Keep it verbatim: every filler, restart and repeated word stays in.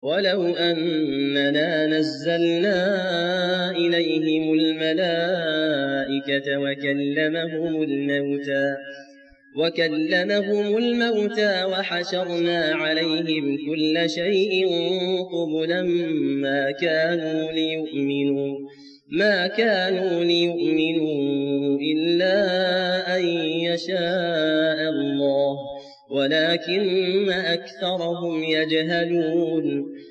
ولو أننا نزلنا إليهم الملائكة وكلمهم الموتى وكلمهم الموتى وحشرنا عليهم كل شيء قبلا ما كانوا ليؤمنوا ما كانوا ليؤمنوا إلا أن يشاء الله ولكن أكثرهم يجهلون